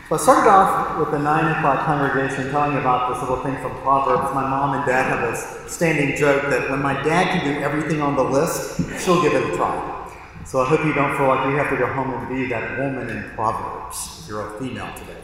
So I started off with the 9 o'clock congregation telling about this little thing from Proverbs. My mom and dad have a standing joke that when my dad can do everything on the list, she'll give it a try. So I hope you don't feel like you have to go home and be that woman in Proverbs if you're a female today.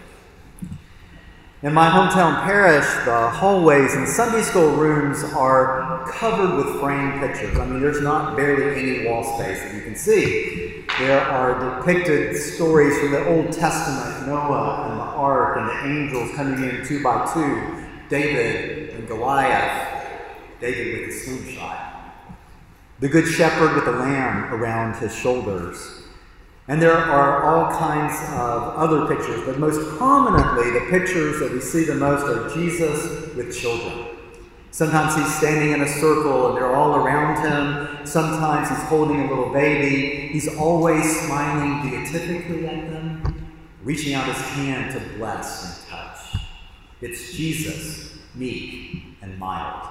In my hometown parish, the hallways and Sunday school rooms are covered with framed pictures. I mean, there's not barely any wall space that you can see. There are depicted stories from the Old Testament, Noah and the ark and the angels coming in 2 by 2, David and Goliath, David with his slingshot, the good shepherd with the lamb around his shoulders. And there are all kinds of other pictures, but most prominently, the pictures that we see the most are Jesus with children. Sometimes he's standing in a circle and they're all around him. Sometimes he's holding a little baby. He's always smiling beatifically at them, reaching out his hand to bless and touch. It's Jesus, meek and mild.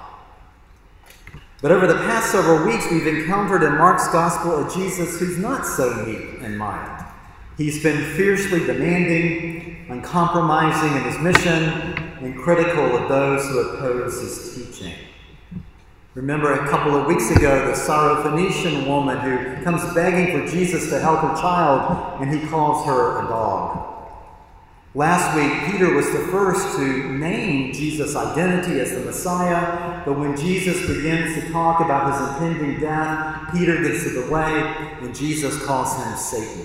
But over the past several weeks, we've encountered in Mark's gospel a Jesus who's not so meek and mild. He's been fiercely demanding, uncompromising in his mission, and critical of those who oppose his teaching. Remember a couple of weeks ago, the Syrophoenician woman who comes begging for Jesus to help her child, and he calls her a dog. Last week, Peter was the first to name Jesus' identity as the Messiah, but when Jesus begins to talk about his impending death, Peter gets in the way, and Jesus calls him Satan.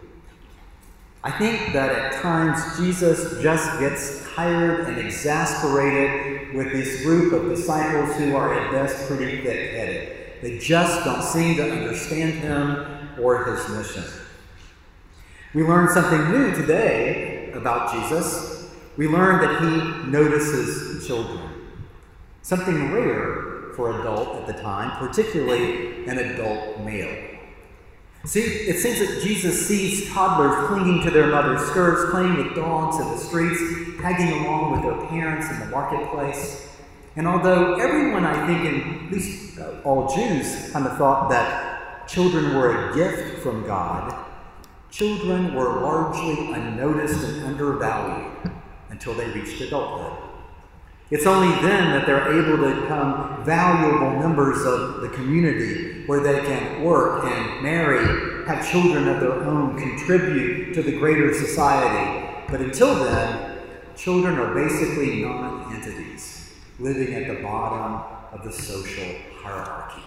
I think that at times Jesus just gets tired and exasperated with this group of disciples who are at best pretty thick-headed. They just don't seem to understand him or his mission. We learned something new today about Jesus. We learned that he notices children. Something rare for an adult at the time, particularly an adult male. See, it seems that Jesus sees toddlers clinging to their mother's skirts, playing with dogs in the streets, tagging along with their parents in the marketplace. And although everyone, I think, and at least all Jews, kind of thought that children were a gift from God, children were largely unnoticed and undervalued until they reached adulthood. It's only then that they're able to become valuable members of the community where they can work and marry, have children of their own, contribute to the greater society. But until then, children are basically non-entities living at the bottom of the social hierarchy.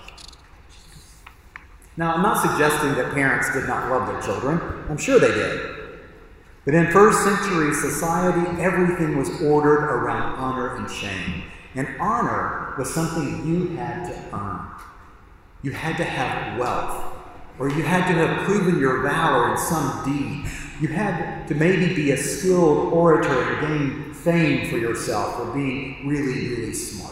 Now, I'm not suggesting that parents did not love their children. I'm sure they did. But in first century society, everything was ordered around honor and shame. And honor was something you had to earn. You had to have wealth, or you had to have proven your valor in some deed. You had to maybe be a skilled orator and gain fame for yourself for being really, really smart.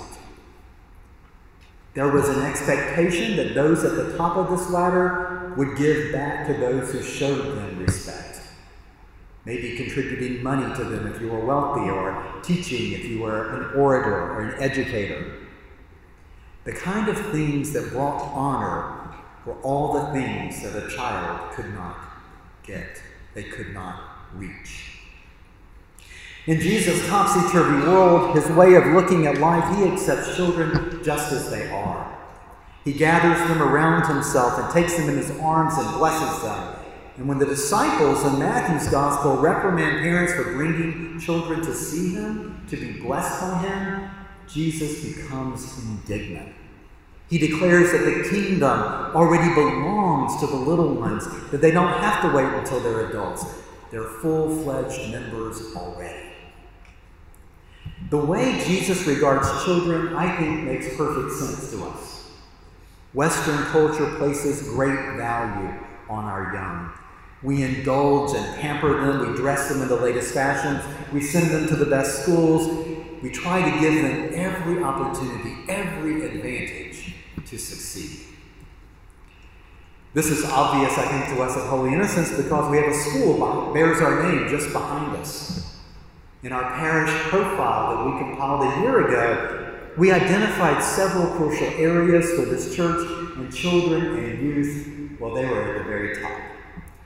There was an expectation that those at the top of this ladder would give back to those who showed them respect. Maybe contributing money to them if you were wealthy, or teaching if you were an orator or an educator. The kind of things that brought honor were all the things that a child could not get, they could not reach. In Jesus' topsy-turvy world, his way of looking at life, he accepts children just as they are. He gathers them around himself and takes them in his arms and blesses them. And when the disciples in Matthew's gospel reprimand parents for bringing children to see him, to be blessed by him, Jesus becomes indignant. He declares that the kingdom already belongs to the little ones, that they don't have to wait until they're adults. They're full-fledged members already. The way Jesus regards children, I think, makes perfect sense to us. Western culture places great value on our young. We indulge and pamper them. We dress them in the latest fashions. We send them to the best schools. We try to give them every opportunity, every advantage to succeed. This is obvious, I think, to us at Holy Innocents because we have a school that bears our name just behind us. In our parish profile that we compiled a year ago, we identified several crucial areas for this church, and children and youth, well, they were at the very top.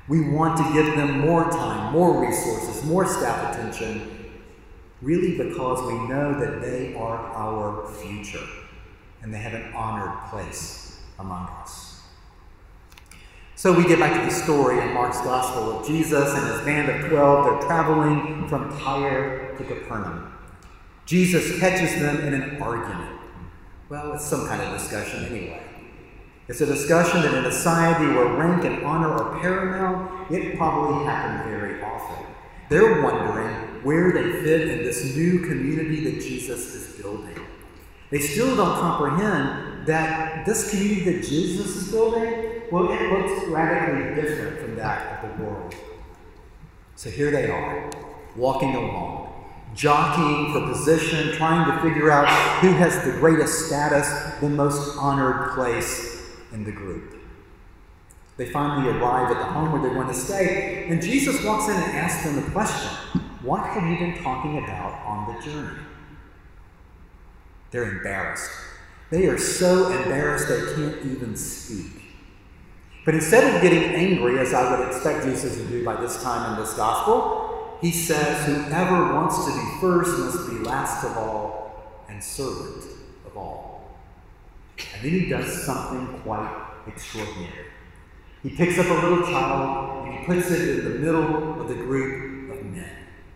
We want to give them more time, more resources, more staff attention, really because we know that they are our future and they have an honored place among us. So we get back to the story in Mark's Gospel of Jesus and his band of 12. They're traveling from Tyre to Capernaum. Jesus catches them in an argument. Well, it's some kind of discussion anyway. It's a discussion that in a society where rank and honor are paramount, it probably happened very often. They're wondering where they fit in this new community that Jesus is building. They still don't comprehend that this community that Jesus is building, well, it looks radically different from that of the world. So here they are, walking along, jockeying for position, trying to figure out who has the greatest status, the most honored place in the group. They finally arrive at the home where they're going to stay, and Jesus walks in and asks them a question. What have you been talking about on the journey? They're embarrassed. They are so embarrassed they can't even speak. But instead of getting angry, as I would expect Jesus to do by this time in this gospel, he says, whoever wants to be first must be last of all and servant of all. And then he does something quite extraordinary. He picks up a little child and he puts it in the middle of the group of men.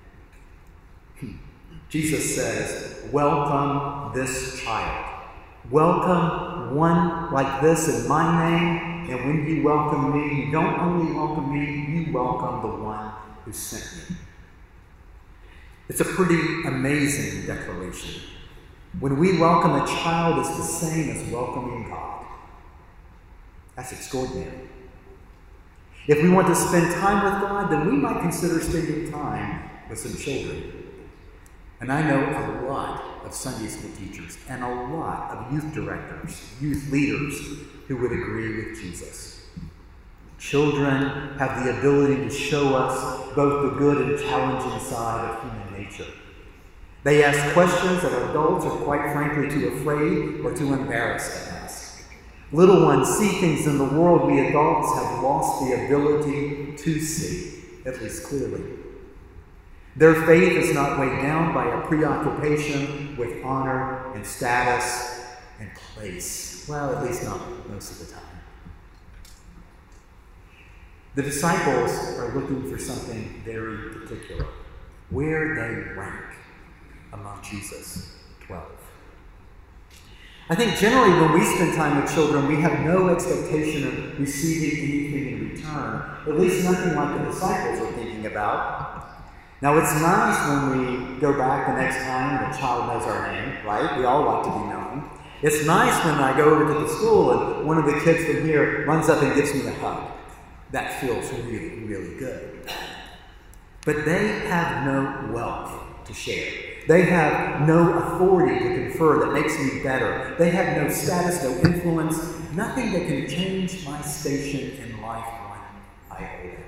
Jesus says, welcome this child. Welcome one like this in my name, and when you welcome me, you don't only welcome me, you welcome the one who sent me. It's a pretty amazing declaration. When we welcome a child, it's the same as welcoming God. That's extraordinary. If we want to spend time with God, then we might consider spending time with some children. And I know a lot of Sunday school teachers and a lot of youth directors, youth leaders who would agree with Jesus. Children have the ability to show us both the good and challenging side of human nature. They ask questions that adults are quite frankly too afraid or too embarrassed to ask. Little ones see things in the world we adults have lost the ability to see, at least clearly. Their faith is not weighed down by a preoccupation with honor and status and place. Well, at least not most of the time. The disciples are looking for something very particular, where they rank among Jesus' 12. I think generally when we spend time with children, we have no expectation of receiving anything in return, at least nothing like the disciples are thinking about. Now, it's nice when we go back the next time the child knows our name, right? We all like to be known. It's nice when I go over to the school and one of the kids from here runs up and gives me a hug. That feels really, really good. But they have no wealth to share. They have no authority to confer that makes me better. They have no status, no influence, nothing that can change my station in life one iota.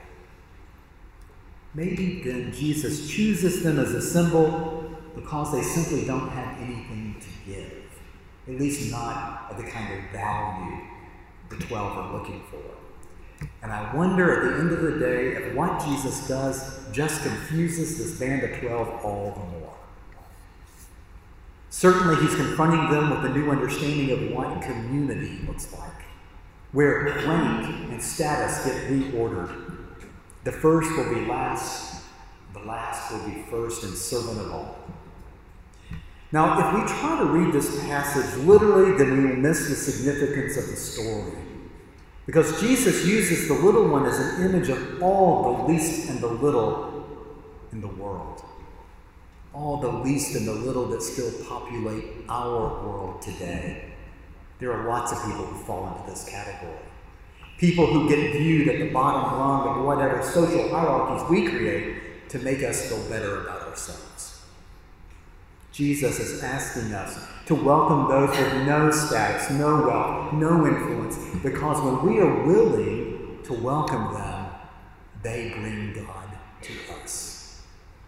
Maybe then Jesus chooses them as a symbol because they simply don't have anything to give, at least not of the kind of value the 12 are looking for. And I wonder at the end of the day if what Jesus does just confuses this band of 12 all the more. Certainly he's confronting them with a new understanding of what community looks like, where rank and status get reordered. The first will be last, the last will be first and servant of all. Now, if we try to read this passage literally, then we will miss the significance of the story. Because Jesus uses the little one as an image of all the least and the little in the world. All the least and the little that still populate our world today. There are lots of people who fall into this category. People who get viewed at the bottom rung of whatever social hierarchies we create to make us feel better about ourselves. Jesus is asking us to welcome those with no status, no wealth, no influence, because when we are willing to welcome them, they bring God to us.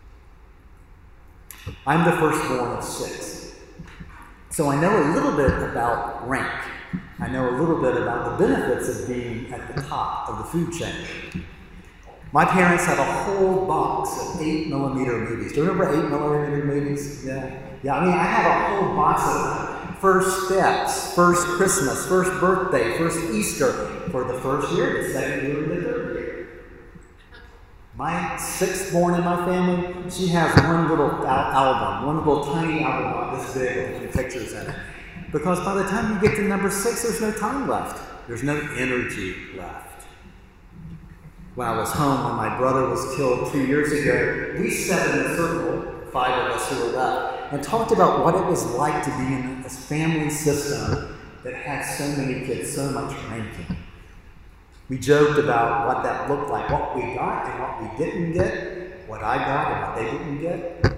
I'm the firstborn of 6, so I know a little bit about rank. I know a little bit about the benefits of being at the top of the food chain. My parents had a whole box of 8mm movies. Do you remember 8mm movies? Yeah. Yeah, I mean, I have a whole box of them. First Steps, First Christmas, First Birthday, First Easter, for the first year, the second year, and the third year. My sixth born in my family, she has one little album, one little tiny album about this big with a few pictures in it. Because by the time you get to number 6, there's no time left. There's no energy left. When I was home, when my brother was killed 2 years ago, we sat in a circle, 5 of us who were left, and talked about what it was like to be in a family system that had so many kids, so much ranking. We joked about what that looked like, what we got and what we didn't get, what I got and what they didn't get.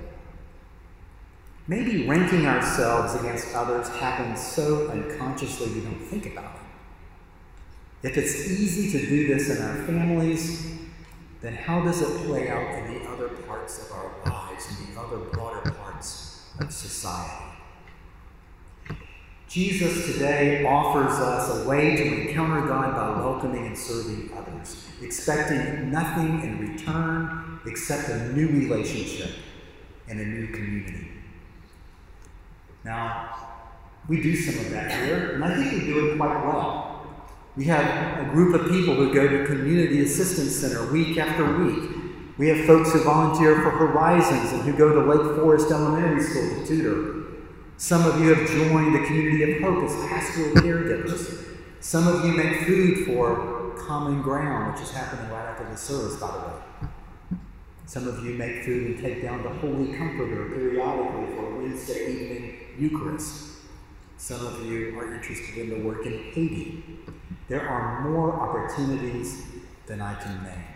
Maybe ranking ourselves against others happens so unconsciously we don't think about it. If it's easy to do this in our families, then how does it play out in the other parts of our lives, in the other broader parts of society? Jesus today offers us a way to encounter God by welcoming and serving others, expecting nothing in return except a new relationship and a new community. Now, we do some of that here, and I think we do it quite well. We have a group of people who go to Community Assistance Center week after week. We have folks who volunteer for Horizons and who go to Lake Forest Elementary School to tutor. Some of you have joined the Community of Hope as pastoral caregivers. Some of you make food for Common Ground, which is happening right after the service, by the way. Some of you make food and take down the Holy Comforter periodically for Wednesday evening Eucharist. Some of you are interested in the work in Haiti. There are more opportunities than I can name.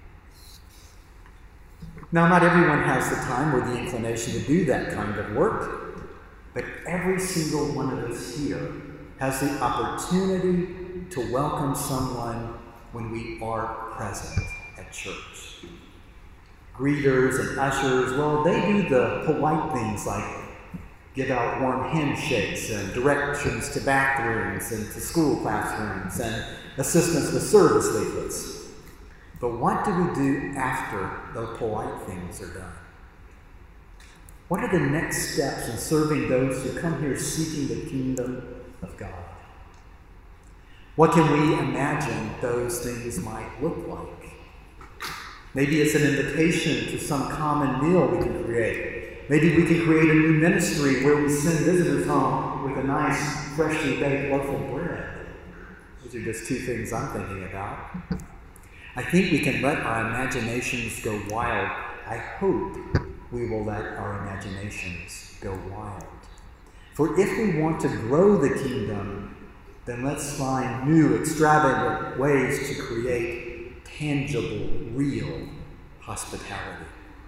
Now, not everyone has the time or the inclination to do that kind of work. But every single one of us here has the opportunity to welcome someone when we are present at church. Greeters and ushers, well, they do the polite things like give out warm handshakes and directions to bathrooms and to school classrooms and assistance with service leaflets. But what do we do after the polite things are done? What are the next steps in serving those who come here seeking the kingdom of God? What can we imagine those things might look like? Maybe it's an invitation to some common meal we can create. Maybe we can create a new ministry where we send visitors home with a nice, freshly baked loaf of bread. Those are just 2 things I'm thinking about. I think we can let our imaginations go wild. I hope we will let our imaginations go wild. For if we want to grow the kingdom, then let's find new, extravagant ways to create tangible, real hospitality.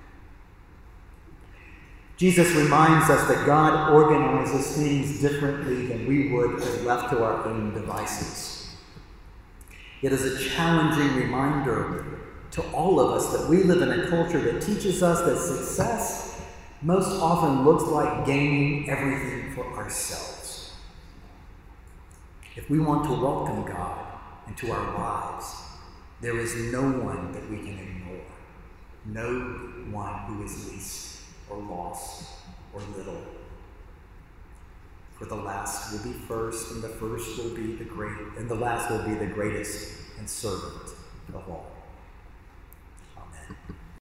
Jesus reminds us that God organizes things differently than we would if left to our own devices. It is a challenging reminder to all of us that we live in a culture that teaches us that success most often looks like gaining everything for ourselves. If we want to welcome God into our lives, there is no one that we can ignore. No one who is least or lost or little. For the last will be first, and the first will be the great, and the last will be the greatest and servant of all.